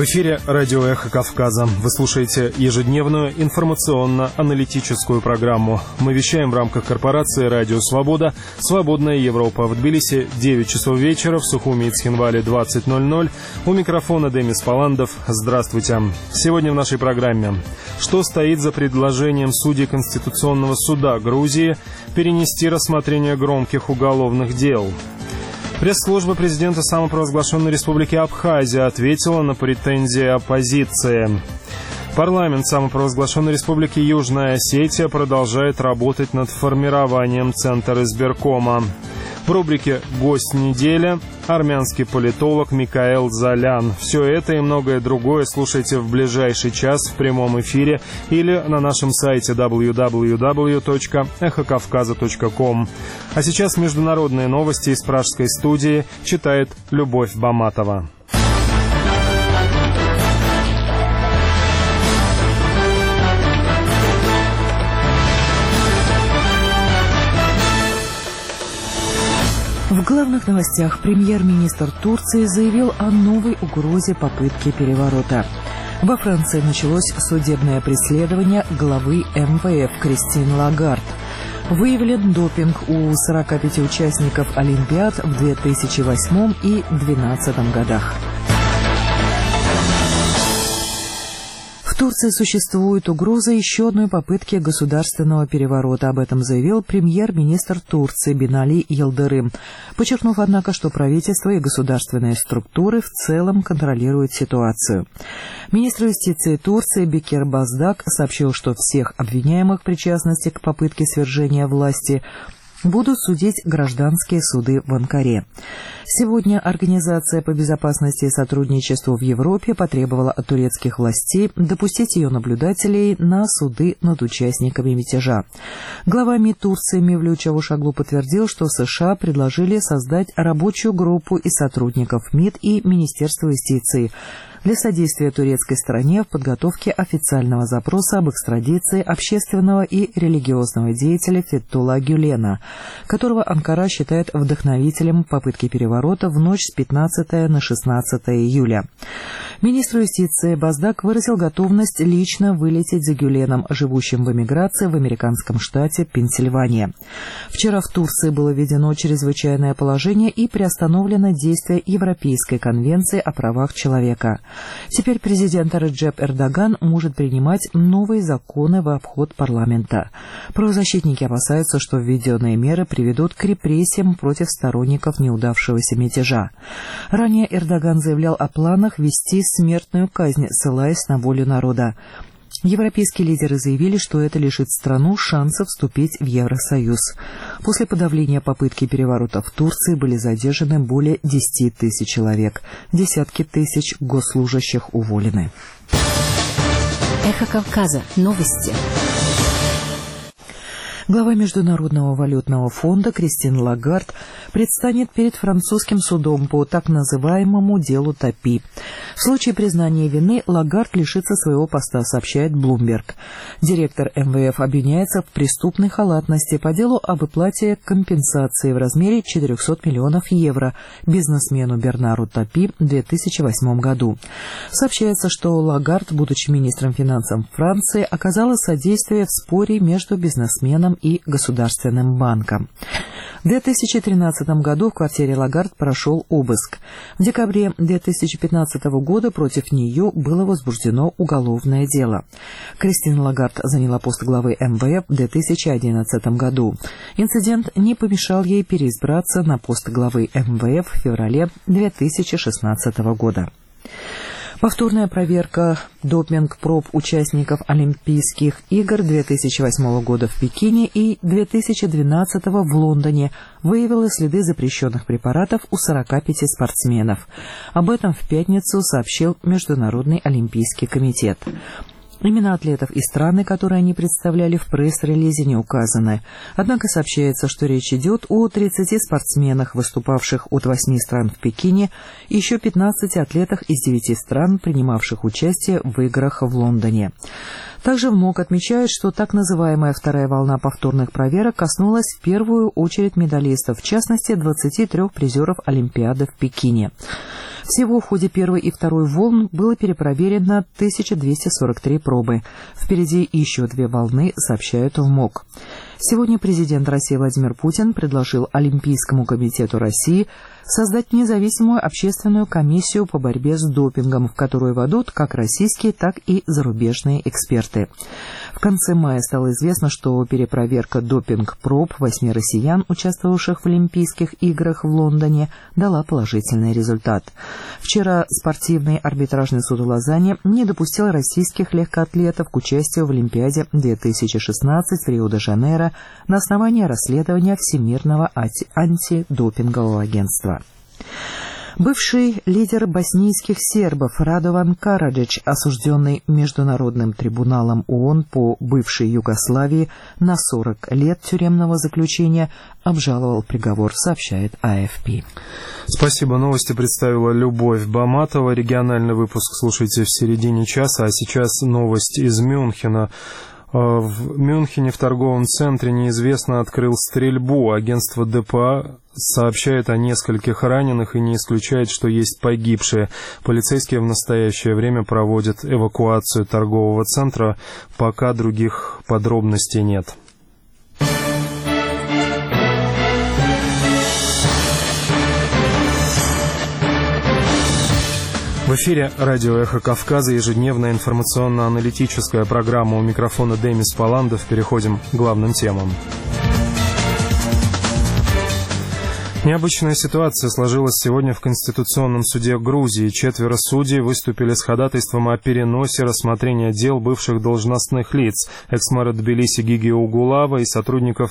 В эфире радио «Эхо Кавказа». Вы слушаете ежедневную информационно-аналитическую программу. Мы вещаем в рамках корпорации «Радио Свобода». «Свободная Европа». В Тбилиси 9 часов вечера, в Сухуми и Цхинвале 20:00. У микрофона Демис Паландов. Здравствуйте. Сегодня в нашей программе. Что стоит за предложением судей Конституционного суда Грузии перенести рассмотрение громких уголовных дел? Пресс-служба президента самопровозглашенной республики Абхазия ответила на претензии оппозиции. Парламент самопровозглашенной республики Южная Осетия продолжает работать над формированием Центра избиркома. В рубрике «Гость недели» армянский политолог Микаэл Залян. Все это и многое другое слушайте в ближайший час в прямом эфире или на нашем сайте www.эхокавказа.ком. А сейчас международные новости из пражской студии читает Любовь Баматова. В главных новостях премьер-министр Турции заявил о новой угрозе попытки переворота. Во Франции началось судебное преследование главы МВФ Кристин Лагард. Выявлен допинг у 45 участников Олимпиад в 2008 и 2012 годах. В Турции существует угроза еще одной попытки государственного переворота. Об этом заявил премьер-министр Турции Бинали Йылдырым, подчеркнув, однако, что правительство и государственные структуры в целом контролируют ситуацию. Министр юстиции Турции Бекир Боздак сообщил, что всех обвиняемых в причастности к попытке свержения власти будут судить гражданские суды в Анкаре. Сегодня Организация по безопасности и сотрудничеству в Европе потребовала от турецких властей допустить ее наблюдателей на суды над участниками мятежа. Глава МИД Турции Мевлют Чавушоглу подтвердил, что США предложили создать рабочую группу из сотрудников МИД и Министерства юстиции для содействия турецкой стороне в подготовке официального запроса об экстрадиции общественного и религиозного деятеля Фетхулла Гюлена, которого Анкара считает вдохновителем попытки переворота в ночь с 15 на 16 июля. Министр юстиции Боздак выразил готовность лично вылететь за Гюленом, живущим в эмиграции в американском штате Пенсильвания. Вчера в Турции было введено чрезвычайное положение и приостановлено действие Европейской конвенции о правах человека. Теперь президент Реджеп Эрдоган может принимать новые законы в обход парламента. Правозащитники опасаются, что введенные меры приведут к репрессиям против сторонников неудавшегося мятежа. Ранее Эрдоган заявлял о планах ввести смертную казнь, ссылаясь на волю народа. Европейские лидеры заявили, что это лишит страну шанса вступить в Евросоюз. После подавления попытки переворота в Турции были задержаны более 10 тысяч человек. Десятки тысяч госслужащих уволены. Эхо Кавказа. Новости. Глава Международного валютного фонда Кристин Лагард предстанет перед французским судом по так называемому делу Тапи. В случае признания вины Лагард лишится своего поста, сообщает Bloomberg. Директор МВФ обвиняется в преступной халатности по делу о выплате компенсации в размере 400 миллионов евро бизнесмену Бернару Тапи в 2008 году. Сообщается, что Лагард, будучи министром финансов Франции, оказала содействие в споре между бизнесменом и Государственным банком. В 2013 году в квартире Лагард прошел обыск. В декабре 2015 года против нее было возбуждено уголовное дело. Кристин Лагард заняла пост главы МВФ в 2011 году. Инцидент не помешал ей переизбраться на пост главы МВФ в феврале 2016 года. Повторная проверка допинг-проб участников Олимпийских игр 2008 года в Пекине и 2012 в Лондоне выявила следы запрещенных препаратов у 45 спортсменов. Об этом в пятницу сообщил Международный олимпийский комитет. Имена атлетов и страны, которые они представляли, в пресс-релизе не указаны. Однако сообщается, что речь идет о 30 спортсменах, выступавших от 8 стран в Пекине, и еще 15 атлетах из 9 стран, принимавших участие в играх в Лондоне. Также в МОК отмечают, что так называемая вторая волна повторных проверок коснулась в первую очередь медалистов, в частности 23 призеров Олимпиады в Пекине. Всего в ходе первой и второй волн было перепроверено 1243 пробы. Впереди еще 2 волны, сообщают в МОК. Сегодня президент России Владимир Путин предложил Олимпийскому комитету России создать независимую общественную комиссию по борьбе с допингом, в которую войдут как российские, так и зарубежные эксперты. В конце мая стало известно, что перепроверка допинг-проб 8 россиян, участвовавших в Олимпийских играх в Лондоне, дала положительный результат. Вчера спортивный арбитражный суд в Лозанне не допустил российских легкоатлетов к участию в Олимпиаде 2016 в Рио-де-Жанейро на основании расследования Всемирного антидопингового агентства. Бывший лидер боснийских сербов Радован Караджич, осужденный Международным трибуналом ООН по бывшей Югославии на 40 лет тюремного заключения, обжаловал приговор, сообщает АФП. Спасибо. Новости представила Любовь Баматова. Региональный выпуск слушайте в середине часа, а сейчас новость из Мюнхена. В Мюнхене в торговом центре неизвестно открыл стрельбу. Агентство ДПА сообщает о нескольких раненых и не исключает, что есть погибшие. Полицейские в настоящее время проводят эвакуацию торгового центра. Пока других подробностей нет. В эфире радио «Эхо Кавказа», ежедневная информационно-аналитическая программа. У микрофона Демис Паландов. Переходим к главным темам. Необычная ситуация сложилась сегодня в Конституционном суде Грузии. 4 судей выступили с ходатайством о переносе рассмотрения дел бывших должностных лиц, экс-мэра Тбилиси Гиги Угулава и сотрудников